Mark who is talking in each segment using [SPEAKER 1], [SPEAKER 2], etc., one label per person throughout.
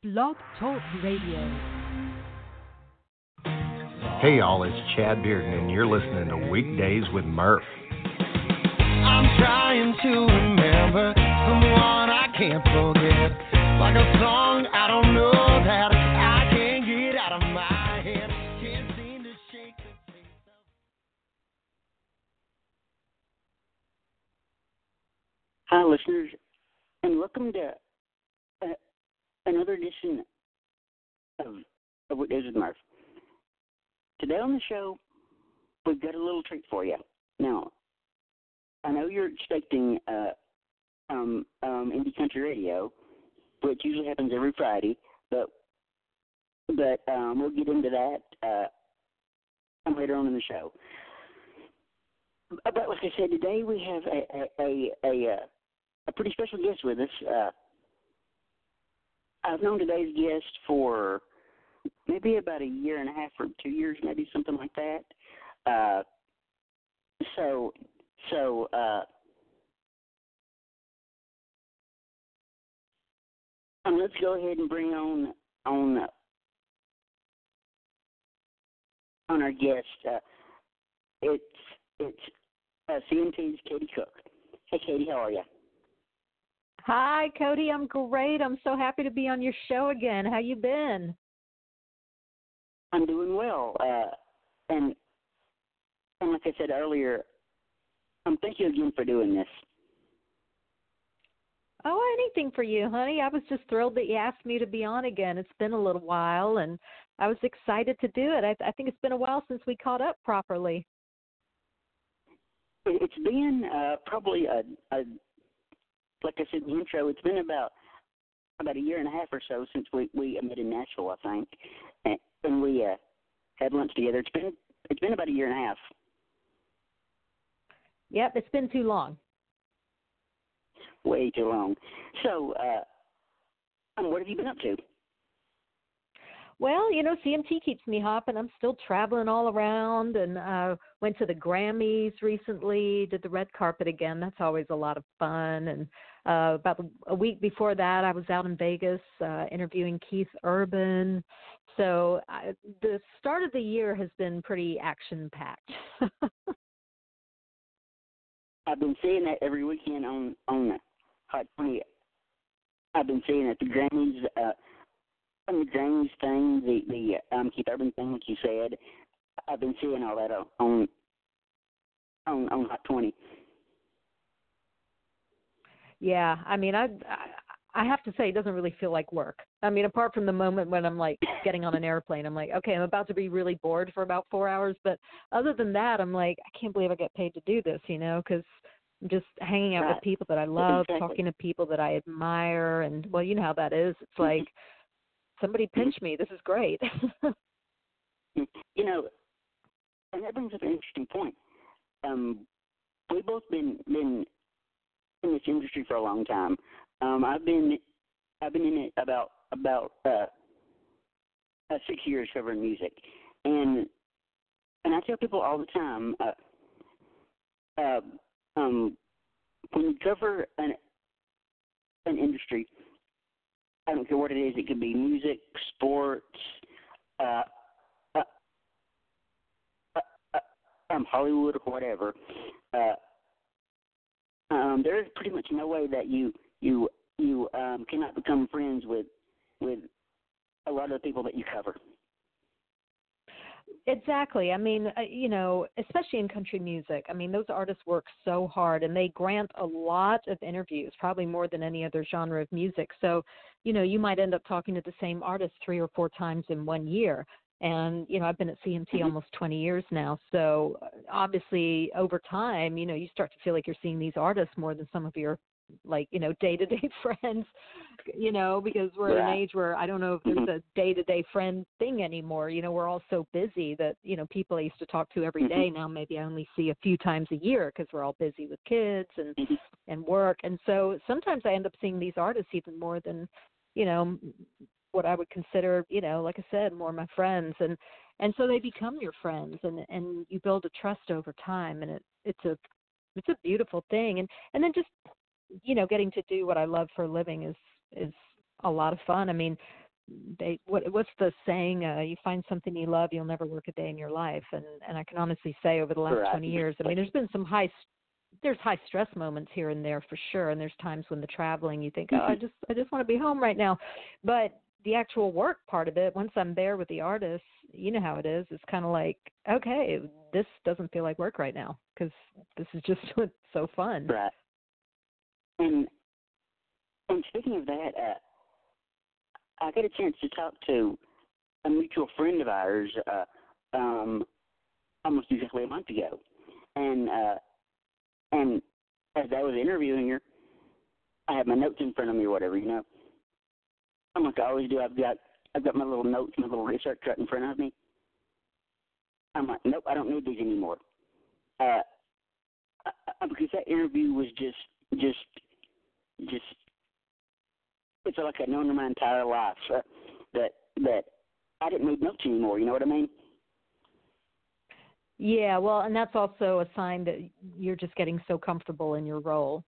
[SPEAKER 1] Blog Talk Radio.
[SPEAKER 2] Hey y'all, it's Chad Bearden, and you're listening to Weekdays with Murph.
[SPEAKER 3] I'm trying to remember someone I can't forget, like a song I don't know that I can't get out of my head. Can't seem to shake the taste of.
[SPEAKER 4] Hi, listeners, and welcome to another edition of Weekdays with Murph. Today on the show, we've got a little treat for you. Now, I know you're expecting indie country radio, which usually happens every Friday, but we'll get into that later on in the show. But like I said, today we have a pretty special guest with us. I've known today's guest for maybe about a year and a half or 2 years, maybe something like that. So let's go ahead and bring on our guest. It's CMT's Katie Cook. Hey, Katie, how are you?
[SPEAKER 1] Hi, Cody. I'm great. I'm so happy to be on your show again. How you been?
[SPEAKER 4] I'm doing well. And like I said earlier, thank you again for doing this.
[SPEAKER 1] Oh, anything for you, honey. I was just thrilled that you asked me to be on again. It's been a little while, and I was excited to do it. I think it's been a while since we caught up properly.
[SPEAKER 4] It's been probably like I said in the intro, it's been about a year and a half or so since we met in Nashville, I think, and we had lunch together. It's been about a year and a half.
[SPEAKER 1] Yep, it's been too long.
[SPEAKER 4] Way too long. So, what have you been up to?
[SPEAKER 1] Well, CMT keeps me hopping. I'm still traveling all around, and went to the Grammys recently, did the red carpet again. That's always a lot of fun. And about a week before that, I was out in Vegas interviewing Keith Urban. So the start of the year has been pretty action-packed.
[SPEAKER 4] I've been seeing that every weekend on Hot 20. I've been seeing it, the Grammys, on the Grammys thing, the Keith Urban thing, like you said. I've been seeing all that on Hot 20.
[SPEAKER 1] Yeah, I mean, I have to say it doesn't really feel like work. I mean, apart from the moment when I'm like getting on an airplane, I'm like, okay, I'm about to be really bored for about 4 hours. But other than that, I'm like, I can't believe I get paid to do this, because I'm just hanging out with people that I love, talking to people that I admire. And, well, you know how that is. It's like, somebody pinch me. This is great.
[SPEAKER 4] And that brings up an interesting point. We've both been in this industry for a long time. I've been in it about 6 years covering music, and I tell people all the time, when you cover an industry, I don't care what it is. It could be music, sports, Hollywood, or whatever. There is pretty much no way that you cannot become friends with a lot of the people that you cover.
[SPEAKER 1] Exactly. I mean, especially in country music, I mean, those artists work so hard, and they grant a lot of interviews, probably more than any other genre of music. So, you might end up talking to the same artist 3 or 4 times in 1 year. And, I've been at CMT almost 20 years now. So obviously over time, you start to feel like you're seeing these artists more than some of your, day-to-day friends, because we're at an age where I don't know if there's a day-to-day friend thing anymore. We're all so busy that, people I used to talk to every day now, maybe I only see a few times a year because we're all busy with kids and work. And so sometimes I end up seeing these artists even more than, what I would consider, like I said, more my friends. And so they become your friends, and you build a trust over time, and it's a beautiful thing. And then just, getting to do what I love for a living is a lot of fun. I mean, what's the saying? You find something you love, you'll never work a day in your life. And I can honestly say over the last 20 years, I mean, there's been some high stress moments here and there for sure, and there's times when the traveling you think, oh, I just want to be home right now, but the actual work part of it, once I'm there with the artists, you know how it is. It's kind of like, okay, this doesn't feel like work right now because this is just so fun.
[SPEAKER 4] Right. And speaking of that, I got a chance to talk to a mutual friend of ours almost exactly a month ago, and as I was interviewing her, I had my notes in front of me or whatever, you know. I'm like I always do. I've got my little notes, my little research right in front of me. I'm like, nope, I don't need these anymore. Because that interview was just it's like I'd known her my entire life. That I didn't need notes anymore. You know what I mean?
[SPEAKER 1] Yeah, well, and that's also a sign that you're just getting so comfortable in your role.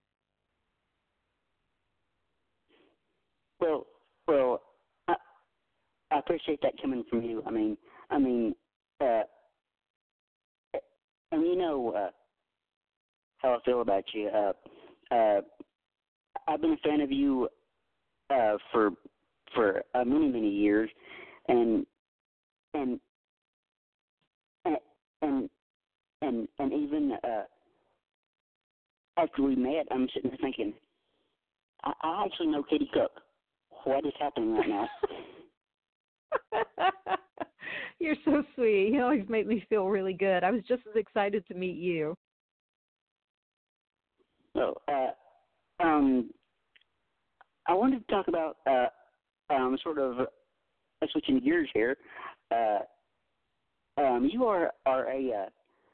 [SPEAKER 4] Well, I appreciate that coming from you. I mean, and you know how I feel about you. I've been a fan of you for many years, and even after we met, I'm sitting there thinking, I actually know Katie Cook. What is happening right now?
[SPEAKER 1] You're so sweet. You always make me feel really good. I was just as excited to meet you.
[SPEAKER 4] So, I wanted to talk about sort of switching gears here. You are a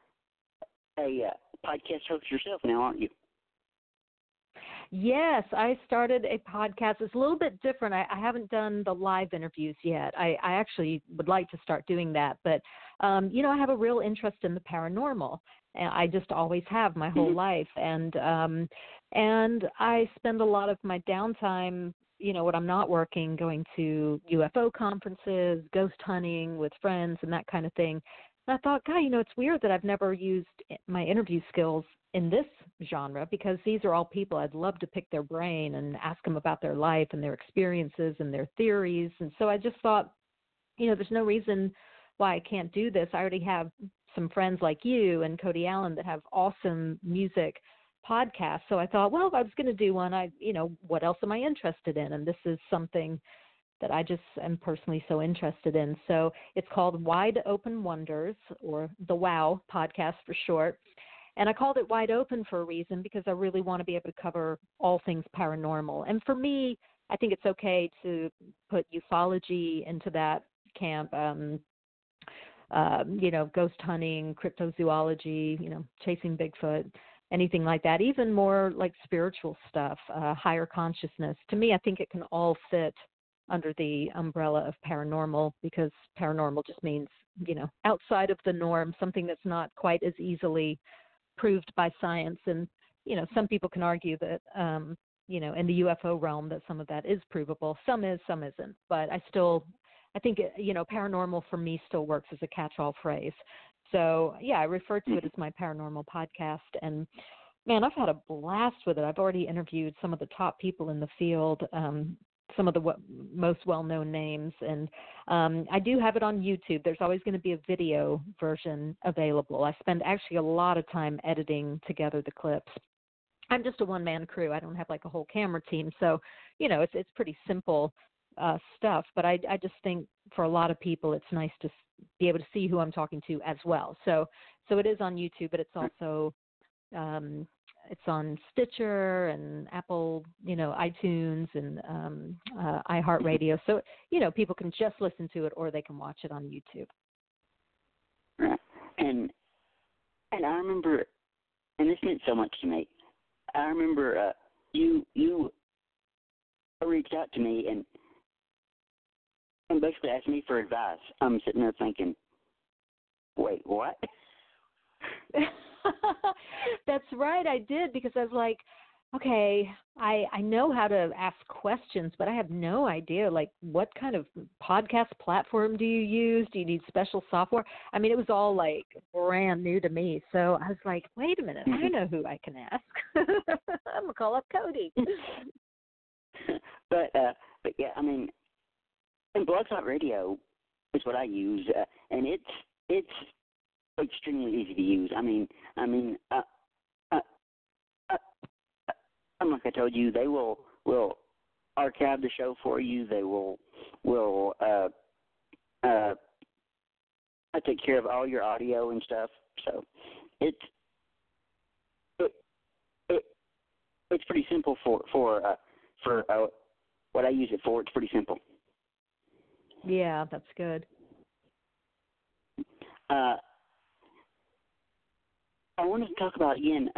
[SPEAKER 4] podcast host yourself now, aren't you?
[SPEAKER 1] Yes, I started a podcast. It's a little bit different. I haven't done the live interviews yet. I actually would like to start doing that. But, you know, I have a real interest in the paranormal. And I just always have my whole life. And I spend a lot of my downtime, you know, when I'm not working, going to UFO conferences, ghost hunting with friends and that kind of thing. And I thought, God, you know, it's weird that I've never used my interview skills in this genre because these are all people I'd love to pick their brain and ask them about their life and their experiences and their theories. And so I just thought, you know, there's no reason why I can't do this. I already have some friends like you and Cody Allen that have awesome music podcasts. So I thought, well, if I was going to do one, you know, what else am I interested in? And this is something that I just am personally so interested in. So it's called Wide Open Wonders, or the WOW podcast for short. And I called it Wide Open for a reason because I really want to be able to cover all things paranormal. And for me, I think it's okay to put ufology into that camp, you know, ghost hunting, cryptozoology, you know, chasing Bigfoot, anything like that, even more like spiritual stuff, higher consciousness. To me, I think it can all fit under the umbrella of paranormal because paranormal just means, you know, outside of the norm, something that's not quite as easily proved by science. And, you know, some people can argue that, you know, in the UFO realm that some of that is provable. Some is, some isn't. But I think, you know, paranormal for me still works as a catch-all phrase. So, yeah, I refer to it as my paranormal podcast. And, man, I've had a blast with it. I've already interviewed some of the top people in the field, some of the most well-known names. And I do have it on YouTube. There's always going to be a video version available. I spend actually a lot of time editing together the clips. I'm just a one-man crew. I don't have like a whole camera team. So, you know, it's pretty simple stuff. But I just think for a lot of people, it's nice to be able to see who I'm talking to as well. So it is on YouTube, but it's also it's on Stitcher and Apple, you know, iTunes and iHeartRadio. So, you know, people can just listen to it or they can watch it on YouTube.
[SPEAKER 4] Right. And I remember, and this meant so much to me. I remember you reached out to me and basically asked me for advice. I'm sitting there thinking, wait, what?
[SPEAKER 1] That's right, I did, because I was like, Okay, I know how to ask questions, but I have no idea, like, what kind of podcast platform do you use? Do you need special software? I mean, it was all, like, brand new to me. So I was like, wait a minute, I know who I can ask. I'm going to call up Cody.
[SPEAKER 4] But yeah, I mean, and Blog Talk Radio is what I use, and it's extremely easy to use. I mean, uh, like I told you, they will archive the show for you. They will take care of all your audio and stuff. So it it's pretty simple for what I use it for. It's pretty simple.
[SPEAKER 1] Yeah, that's good.
[SPEAKER 4] I wanted to talk about again.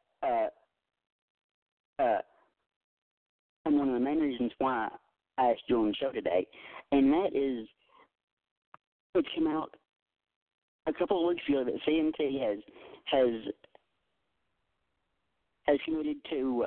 [SPEAKER 4] And one of the main reasons why I asked you on the show today, and that is it came out a couple of weeks ago that CMT has committed to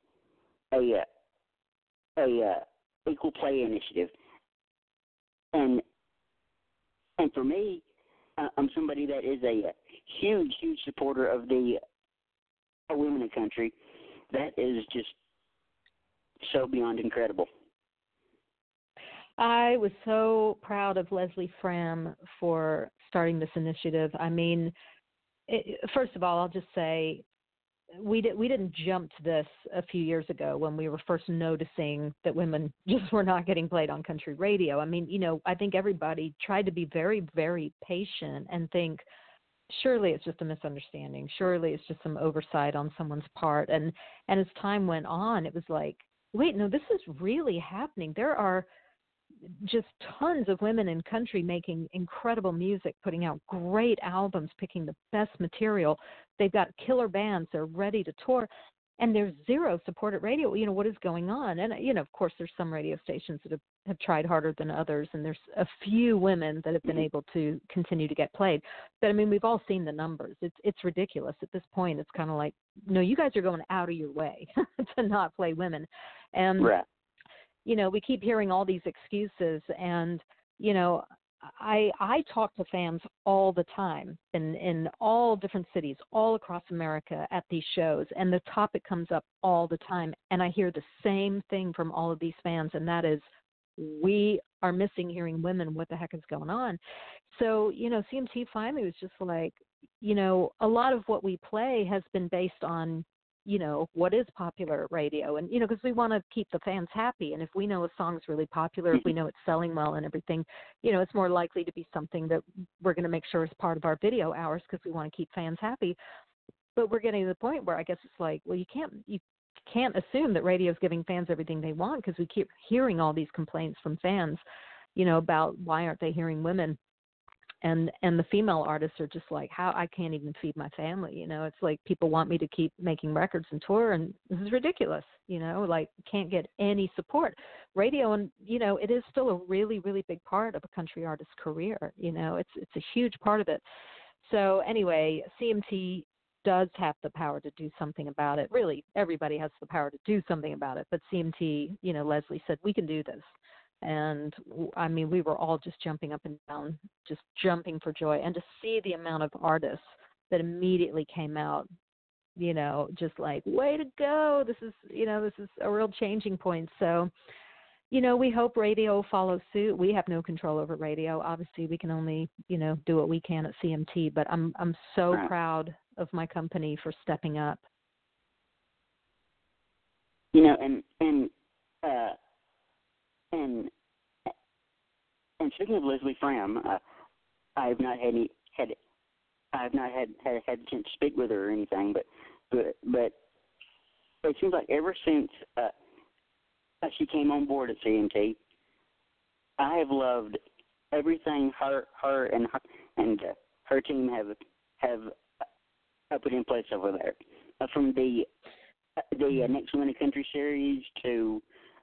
[SPEAKER 4] a equal play initiative, and for me, I'm somebody that is a huge supporter of the women in country. That is just so beyond incredible.
[SPEAKER 1] I was so proud of Leslie Fram for starting this initiative. I mean, first of all, I'll just say we didn't jump to this a few years ago when we were first noticing that women just were not getting played on country radio. I mean, I think everybody tried to be very, very patient and think, surely it's just a misunderstanding. Surely it's just some oversight on someone's part. And as time went on, it was like, wait, no, this is really happening. There are just tons of women in country making incredible music, putting out great albums, picking the best material. They've got killer bands. They're ready to tour. And there's zero support at radio. What is going on? And, of course, there's some radio stations that have tried harder than others, and there's a few women that have been able to continue to get played. But, I mean, we've all seen the numbers. It's ridiculous. At this point, it's kind of like, no, you guys are going out of your way to not play women. And,
[SPEAKER 4] right.
[SPEAKER 1] We keep hearing all these excuses, and, I talk to fans all the time in all different cities, all across America at these shows, and the topic comes up all the time, and I hear the same thing from all of these fans, and that is, we are missing hearing women. What the heck is going on? So, CMT finally was just like, a lot of what we play has been based on, what is popular radio. And, because we want to keep the fans happy. And if we know a song's really popular, if we know it's selling well and everything, it's more likely to be something that we're going to make sure is part of our video hours because we want to keep fans happy. But we're getting to the point where I guess it's like, well, you can't assume that radio is giving fans everything they want, because we keep hearing all these complaints from fans, about why aren't they hearing women. And the female artists are just like, how I can't even feed my family. It's like people want me to keep making records and tour, and this is ridiculous. Like can't get any support. Radio, and it is still a really, really big part of a country artist's career. It's a huge part of it. So anyway, CMT does have the power to do something about it. Really, everybody has the power to do something about it. But CMT, Leslie said, we can do this. And, I mean, we were all just jumping up and down, just jumping for joy. And to see the amount of artists that immediately came out, just like, way to go. This is a real changing point. So, we hope radio follows suit. We have no control over radio. Obviously, we can only, do what we can at CMT. But I'm so proud of my company for stepping up.
[SPEAKER 4] And speaking of Leslie Fram, I have not had a chance to speak with her or anything, but it seems like ever since she came on board at CMT, I have loved everything her and her team have put in place over there, from the Next Women in Country series to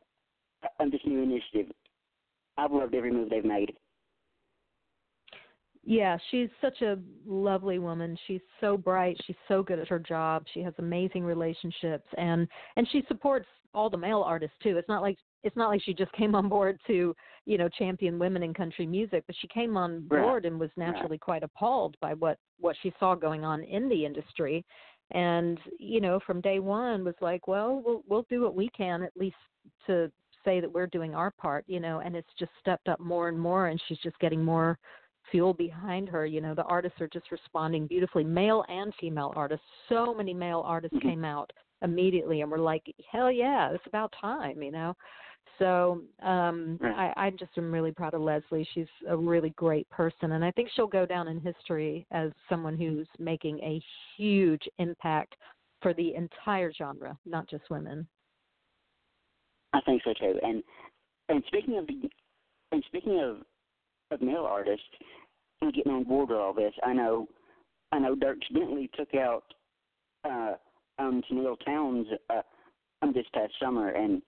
[SPEAKER 4] this new initiative. I've loved every move they've made.
[SPEAKER 1] Yeah, she's such a lovely woman. She's so bright. She's so good at her job. She has amazing relationships, and she supports all the male artists too. It's not like she just came on board to, champion women in country music, but she came on board and was naturally quite appalled by what she saw going on in the industry. And, from day one was like, well, we'll do what we can, at least to say that we're doing our part, and it's just stepped up more and more, and she's just getting more fuel behind her. The artists are just responding beautifully, male and female artists. So many male artists came out immediately and were like, hell yeah, it's about time, So I just am really proud of Leslie. She's a really great person, and I think she'll go down in history as someone who's making a huge impact for the entire genre, not just women.
[SPEAKER 4] I think so too. And speaking of male artists and getting on board with all this, I know Dierks Bentley took out Tenille Townes this past summer, and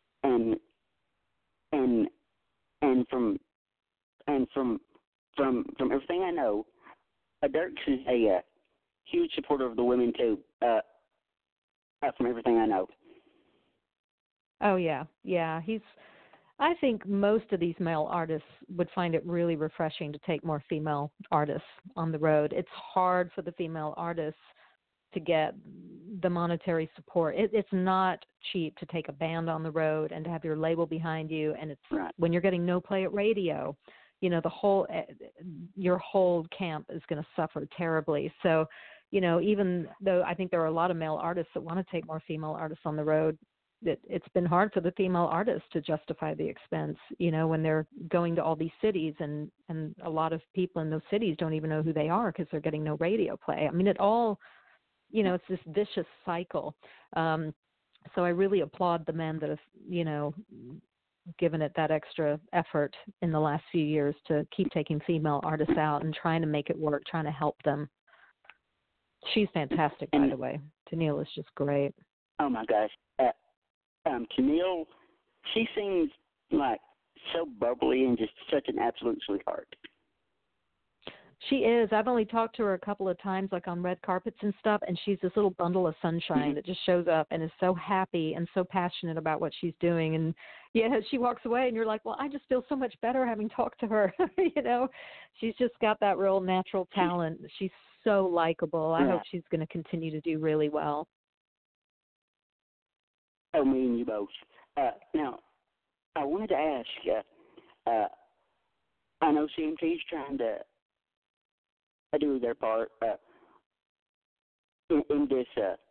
[SPEAKER 4] from everything I know, Dierks is a huge supporter of the women too. From everything I know.
[SPEAKER 1] Oh yeah. I think most of these male artists would find it really refreshing to take more female artists on the road. It's hard for the female artists to get the monetary support. It's not cheap to take a band on the road and to have your label behind you, and it's when you're getting no play at radio, your whole camp is going to suffer terribly. So, even though I think there are a lot of male artists that want to take more female artists on the road, it's been hard for the female artists to justify the expense, when they're going to all these cities, and a lot of people in those cities don't even know who they are because they're getting no radio play. I mean, it all, it's this vicious cycle. So I really applaud the men that have, given it that extra effort in the last few years to keep taking female artists out and trying to make it work, trying to help them. She's fantastic, by the way. Tenille is just great.
[SPEAKER 4] Oh my gosh. Tenille, she seems like so bubbly and just such an absolute sweetheart.
[SPEAKER 1] She is. I've only talked to her a couple of times, like on red carpets and stuff, and she's this little bundle of sunshine that just shows up and is so happy and so passionate about what she's doing. And she walks away, and you're like, well, I just feel so much better having talked to her. She's just got that real natural talent. She's so likable. I hope she's going to continue to do really well.
[SPEAKER 4] Oh, me and you both. Now, I wanted to ask, I know CMT's trying to do their part in this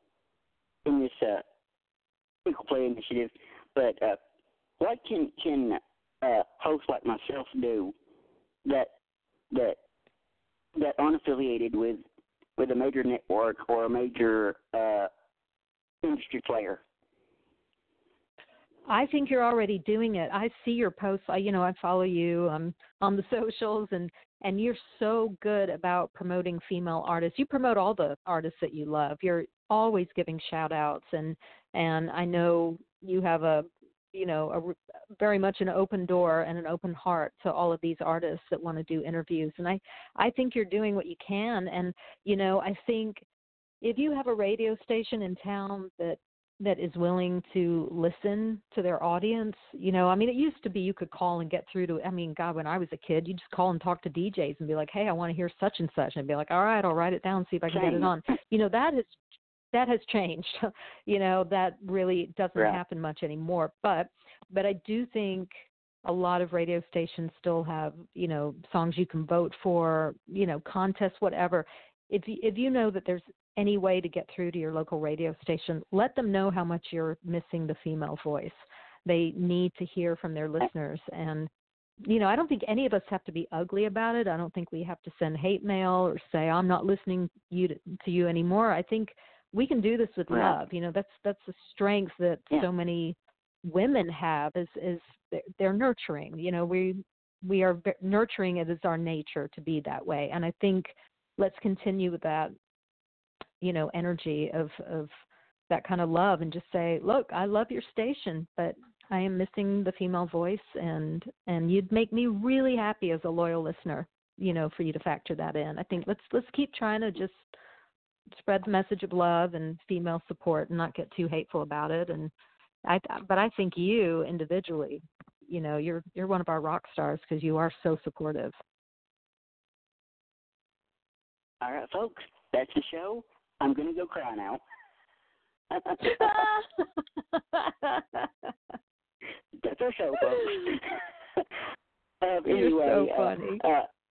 [SPEAKER 4] equal play initiative, but what can hosts like myself do that aren't affiliated with a major network or a major industry player?
[SPEAKER 1] I think you're already doing it. I see your posts. I follow you on the socials, and you're so good about promoting female artists. You promote all the artists that you love. You're always giving shout outs, and I know you have a very much an open door and an open heart to all of these artists that want to do interviews. And I think you're doing what you can. And, I think if you have a radio station in town that is willing to listen to their audience, it used to be you could call and get through to, God, when I was a kid, you just call and talk to DJs and be like, hey, I want to hear such and such. And be like, all right, I'll write it down, see if I can get it on. That has changed. That really doesn't happen much anymore. But I do think a lot of radio stations still have, songs you can vote for, contests, whatever. If you know that there's any way to get through to your local radio station, let them know how much you're missing the female voice. They need to hear from their listeners. And, I don't think any of us have to be ugly about it. I don't think we have to send hate mail or say, I'm not listening to you anymore. I think we can do this with love. That's the strength that so many women have is they're nurturing. We are nurturing. It is our nature to be that way. And I think let's continue with that, energy of that kind of love, and just say, look, I love your station, but I am missing the female voice, and you'd make me really happy as a loyal listener. for you to factor that in. I think let's keep trying to just spread the message of love and female support and not get too hateful about it. And but I think you individually, you're one of our rock stars because you are so supportive.
[SPEAKER 4] All right, folks, that's the show. I'm going to go cry now. That's our show, folks.
[SPEAKER 1] You're so funny.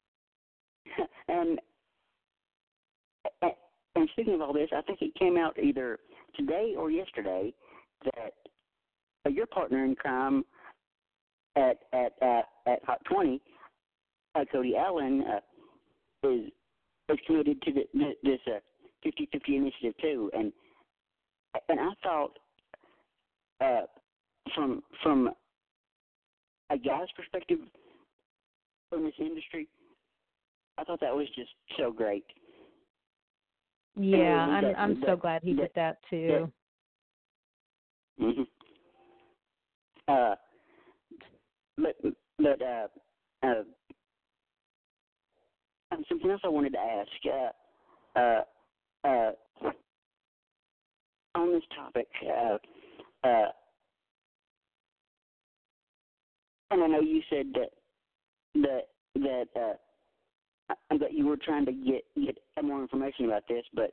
[SPEAKER 4] And speaking of all this, I think it came out either today or yesterday that your partner in crime at Hot 20, Cody Allen, is committed to this 50/50 initiative too, and I thought from a guy's perspective in this industry, I thought that was just so great.
[SPEAKER 1] Yeah, I'm so glad he did that too.
[SPEAKER 4] Mm-hmm. Something else I wanted to ask on this topic, and I know you said that you were trying to get more information about this, but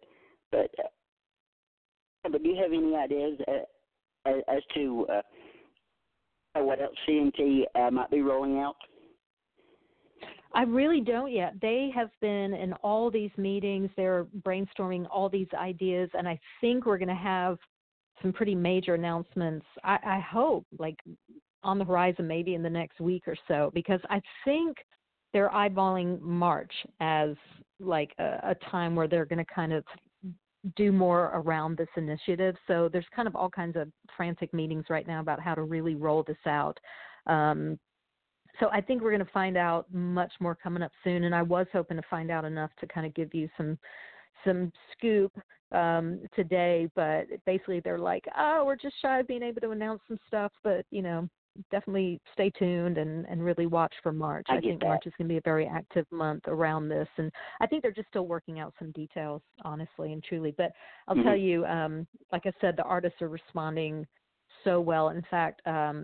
[SPEAKER 4] do you have any ideas as to what else CMT might be rolling out?
[SPEAKER 1] I really don't yet. They have been in all these meetings. They're brainstorming all these ideas, and I think we're going to have some pretty major announcements, I hope, like on the horizon maybe in the next week or so, because I think they're eyeballing March as like a time where they're going to kind of do more around this initiative. So there's kind of all kinds of frantic meetings right now about how to really roll this out. So I think we're going to find out much more coming up soon, and I was hoping to find out enough to kind of give you some scoop today, but basically they're like, we're just shy of being able to announce some stuff, but, definitely stay tuned and really watch for March. I think March is going to be a very active month around this, and I think they're just still working out some details, honestly and truly. But I'll tell you, like I said, the artists are responding so well. In fact,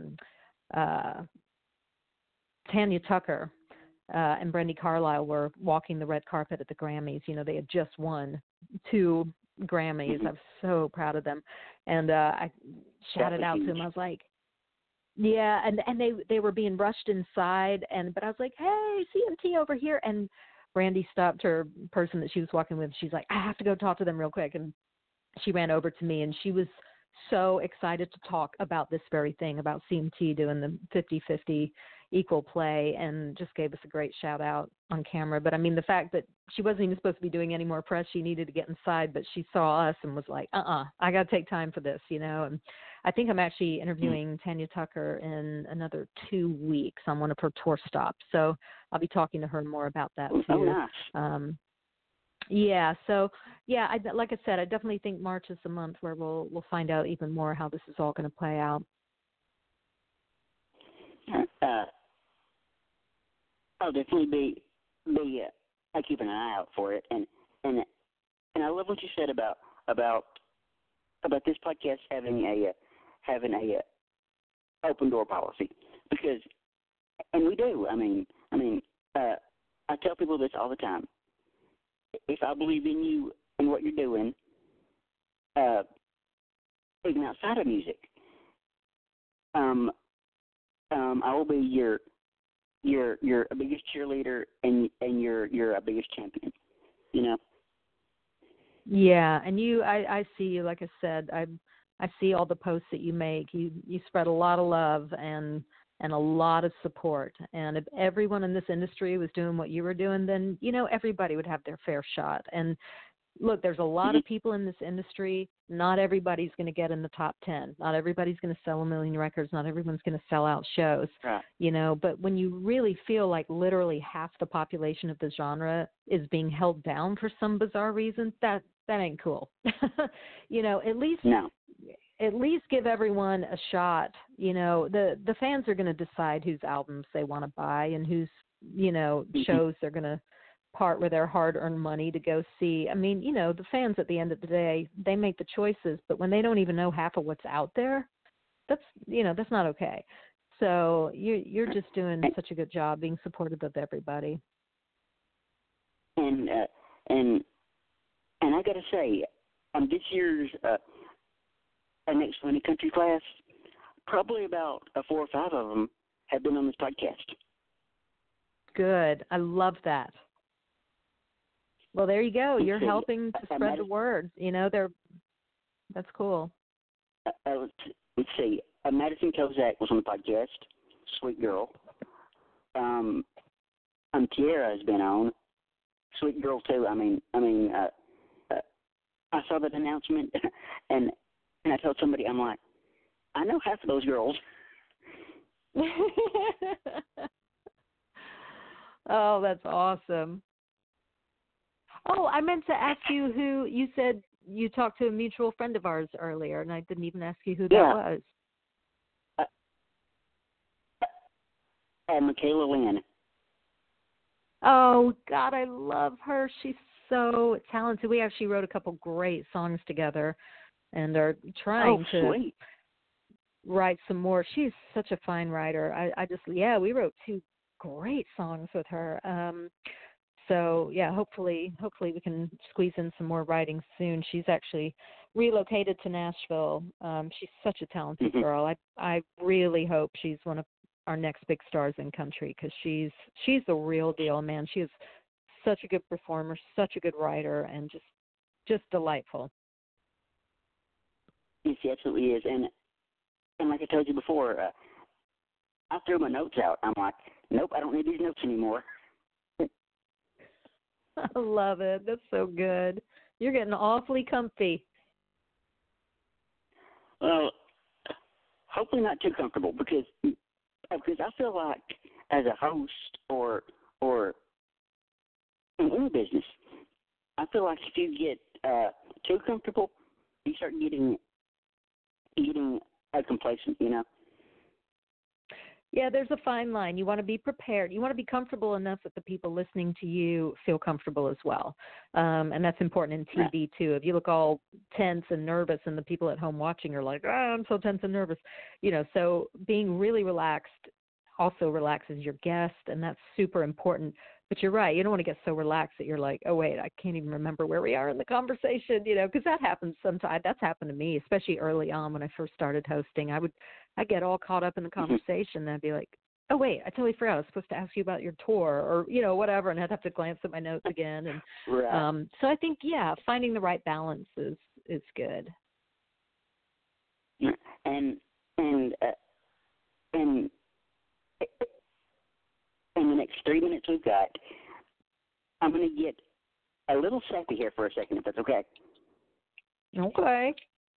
[SPEAKER 1] Tanya Tucker and Brandi Carlile were walking the red carpet at the Grammys. They had just won 2 Grammys. I was so proud of them. And I shouted out to them. I was like, yeah, and they were being rushed inside, but I was like, hey, CMT over here. And Brandi stopped her person that she was walking with. She's like, I have to go talk to them real quick. And she ran over to me, and she was so excited to talk about this very thing, about CMT doing the 50/50 equal play, and just gave us a great shout out on camera. But I mean, the fact that she wasn't even supposed to be doing any more press, she needed to get inside, but she saw us and was like, I got to take time for this, And I think I'm actually interviewing Tanya Tucker in another 2 weeks on one of her tour stops. So I'll be talking to her more about that too.
[SPEAKER 4] Oh, nice.
[SPEAKER 1] Yeah. So yeah, like I said, I definitely think March is the month where we'll find out even more how this is all going to play out.
[SPEAKER 4] I'll definitely be I keep an eye out for it, and I love what you said about this podcast having a open door policy, because, and we do. I mean, I tell people this all the time. If I believe in you and what you're doing, even outside of music, I will be your biggest cheerleader and your biggest champion.
[SPEAKER 1] Yeah, and I see you. Like I said, I see all the posts that you make. You spread a lot of love and a lot of support. And if everyone in this industry was doing what you were doing, then everybody would have their fair shot. And look, there's a lot of people in this industry. Not everybody's going to get in the top 10. Not everybody's going to sell 1 million records. Not everyone's going to sell out shows.
[SPEAKER 4] Right.
[SPEAKER 1] But when you really feel like literally half the population of the genre is being held down for some bizarre reason, that ain't cool. At least
[SPEAKER 4] no.
[SPEAKER 1] at least give everyone a shot. You know, the fans are going to decide whose albums they want to buy and whose, you know, shows they're going to part with their hard-earned money to go see. I mean, you know, the fans at the end of the day, they make the choices, but when they don't even know half of what's out there, that's, you know, that's not okay. So you're just doing such a good job being supportive of everybody.
[SPEAKER 4] And I got to say, this year's our next Funny Country class, probably about 4 or 5 of them have been on this podcast.
[SPEAKER 1] Good. I love that. Well, there you go. You're helping to spread the word. You know, that's cool.
[SPEAKER 4] Let's see. Madison Kozak was on the podcast. Sweet girl. Tiara has been on. Sweet girl too. I saw that announcement, and I told somebody, I'm like, I know half of those girls.
[SPEAKER 1] Oh, that's awesome. Oh, I meant to ask you who you said you talked to a mutual friend of ours earlier, and I didn't even ask you who that was.
[SPEAKER 4] Michaela Lynn.
[SPEAKER 1] Oh, God, I love her. She's so talented. We actually wrote a couple great songs together and are trying to write some more. She's such a fine writer. We wrote 2 great songs with her. So, yeah, hopefully we can squeeze in some more writing soon. She's actually relocated to Nashville. She's such a talented girl. I really hope she's one of our next big stars in country because she's the real deal, man. She is such a good performer, such a good writer, and just delightful.
[SPEAKER 4] Yes, she absolutely is. And like I told you before, I threw my notes out. I'm like, nope, I don't need these notes anymore.
[SPEAKER 1] I love it. That's so good. You're getting awfully comfy.
[SPEAKER 4] Well, hopefully not too comfortable because I feel like as a host or in any business, I feel like if you get too comfortable, you start getting complacent, you know?
[SPEAKER 1] Yeah, there's a fine line. You want to be prepared. You want to be comfortable enough that the people listening to you feel comfortable as well. And that's important in TV, too. If you look all tense and nervous and the people at home watching are like, I'm so tense and nervous, you know, so being really relaxed also relaxes your guest, and that's super important. But you're right. You don't want to get so relaxed that you're like, oh, wait, I can't even remember where we are in the conversation, you know, because that happens sometimes. That's happened to me, especially early on when I first started hosting. I get all caught up in the conversation, and I'd be like, oh, wait, I totally forgot. I was supposed to ask you about your tour or, you know, whatever, and I'd have to glance at my notes again. And so I think, finding the right balance is good.
[SPEAKER 4] And in the next 3 minutes we've got, I'm going to get a little sappy here for a second, if that's okay.
[SPEAKER 1] Okay.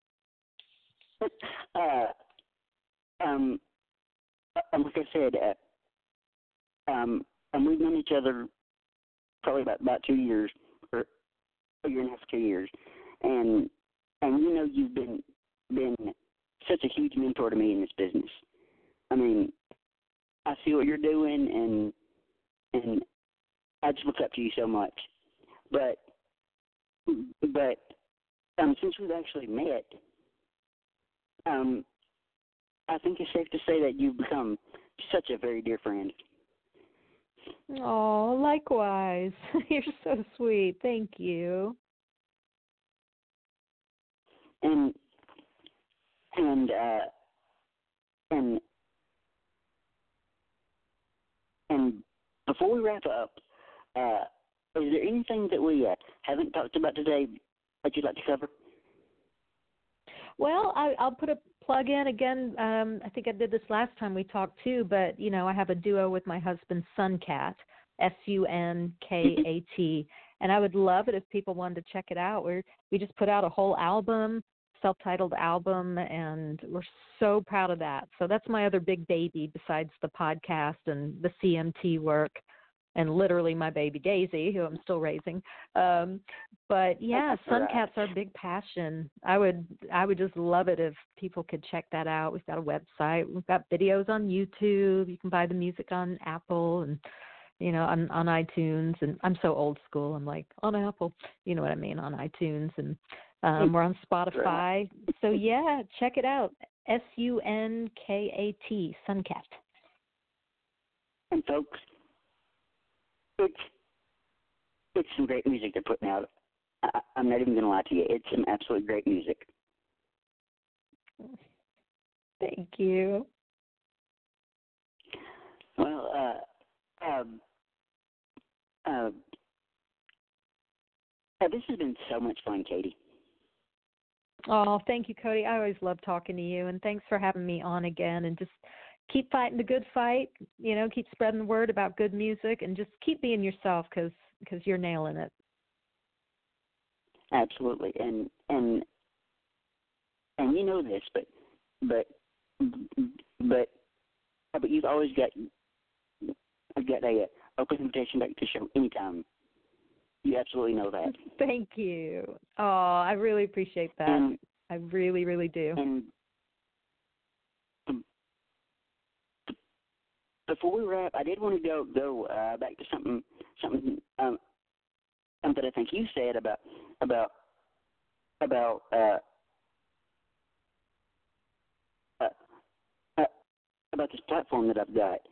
[SPEAKER 4] Like I said, and we've known each other probably about 2 years, or a year and a half, 2 years, and you know you've been such a huge mentor to me in this business. I mean, I see what you're doing, and I just look up to you so much. But since we've actually met, I think it's safe to say that you've become such a very dear friend.
[SPEAKER 1] Oh, likewise. You're so sweet. Thank you.
[SPEAKER 4] And before we wrap up, is there anything that we haven't talked about today that you'd like to cover?
[SPEAKER 1] Well, I'll put a plug in again. I think I did this last time we talked too, but, you know, I have a duo with my husband, Suncat, Sunkat, and I would love it if people wanted to check it out. We just put out a whole album, self-titled album, and we're so proud of that. So that's my other big baby besides the podcast and the CMT work. and literally my baby Daisy, who I'm still raising. But yeah, Suncat's our big passion. I would just love it if people could check that out. We've got a website. We've got videos on YouTube. You can buy the music on Apple and on iTunes. And I'm so old school. I'm like, on Apple, you know what I mean, on iTunes. And we're on Spotify. So yeah, check it out. SUNKAT, Suncat.
[SPEAKER 4] And folks, it's some great music they're putting out. I'm not even going to lie to you. It's some absolutely great music.
[SPEAKER 1] Thank you.
[SPEAKER 4] Well, this has been so much fun, Katie.
[SPEAKER 1] Oh, thank you, Cody. I always love talking to you, and thanks for having me on again. And just keep fighting the good fight. Keep spreading the word about good music, and just keep being yourself because you're nailing it.
[SPEAKER 4] Absolutely, and you know this, but you've always got a open invitation back to the show anytime. You absolutely know that.
[SPEAKER 1] Thank you. Oh, I really appreciate that.
[SPEAKER 4] And,
[SPEAKER 1] I really, really do.
[SPEAKER 4] And before we wrap, I did want to go back to something that I think you said about this platform that I've got.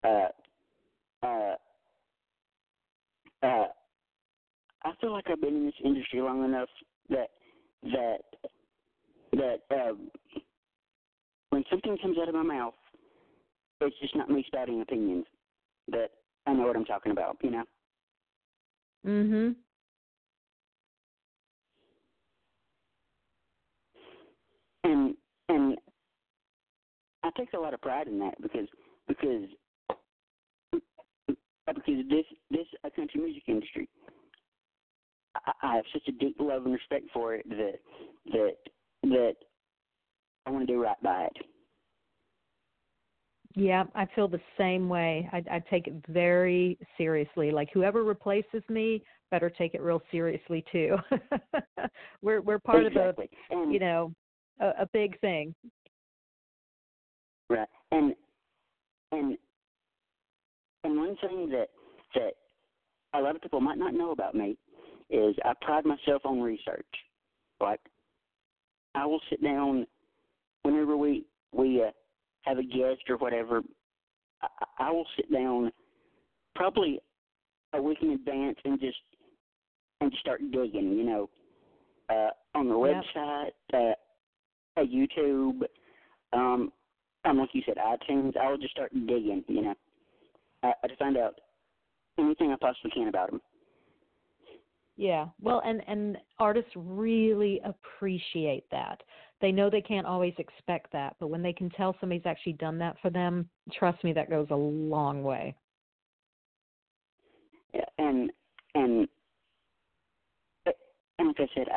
[SPEAKER 4] I feel like I've been in this industry long enough that when something comes out of my mouth, it's just not me spouting opinions. That I know what I'm talking about,
[SPEAKER 1] Mhm.
[SPEAKER 4] And I take a lot of pride in that because this country music industry, I have such a deep love and respect for it that I want to do right by it.
[SPEAKER 1] Yeah, I feel the same way. I take it very seriously. Like whoever replaces me better take it real seriously too. We're part
[SPEAKER 4] exactly.
[SPEAKER 1] of a big thing.
[SPEAKER 4] Right. And one thing that a lot of people might not know about me is I pride myself on research. Like I will sit down whenever we have a guest or whatever. I will sit down probably a week in advance and just start digging. On the website, YouTube, like you said, iTunes. I will just start digging. I to find out anything I possibly can about them.
[SPEAKER 1] Yeah, well, and artists really appreciate that. They know they can't always expect that, but when they can tell somebody's actually done that for them, trust me, that goes a long way.
[SPEAKER 4] Yeah, and like I said,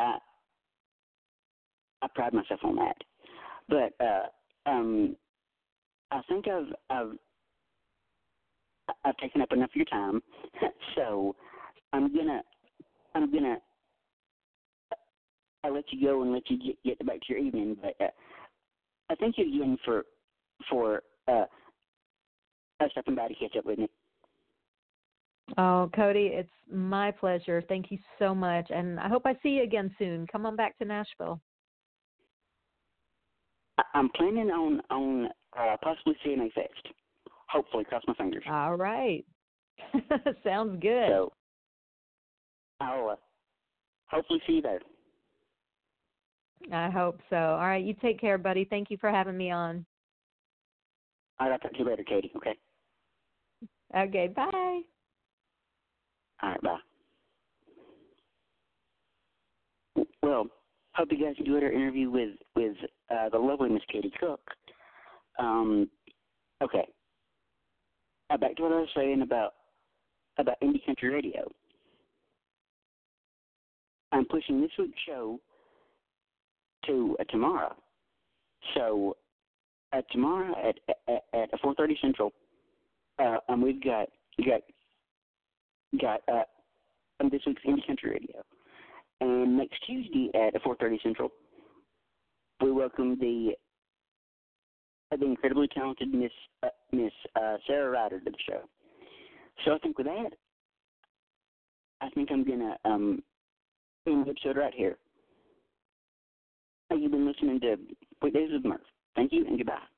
[SPEAKER 4] I pride myself on that. But I think I've taken up enough of your time, so I'm gonna I'll let you go and let you get back to your evening. But I thank you again for stopping by to catch up with me.
[SPEAKER 1] Oh, Cody, it's my pleasure. Thank you so much, and I hope I see you again soon. Come on back to Nashville.
[SPEAKER 4] I'm planning on possibly CNA Fest. Hopefully, cross my fingers.
[SPEAKER 1] All right. Sounds good.
[SPEAKER 4] So I'll hopefully see you there.
[SPEAKER 1] I hope so. All right, you take care, buddy. Thank you for having me on.
[SPEAKER 4] All right, I'll talk to you later, Katie, okay?
[SPEAKER 1] Okay, bye.
[SPEAKER 4] All right, bye. Well, hope you guys enjoyed our interview with the lovely Miss Katie Cook. Okay. Back to what I was saying about indie country radio. I'm pushing this week's show to tomorrow. So tomorrow at 4:30 Central, we've got got on this week's Indie Country Radio. And next Tuesday at 4:30 Central, we welcome the incredibly talented Miss Sarah Ryder to the show. So I think with that, I think I'm gonna end the episode right here. You've been listening to Weekdays with Murph. Thank you and goodbye.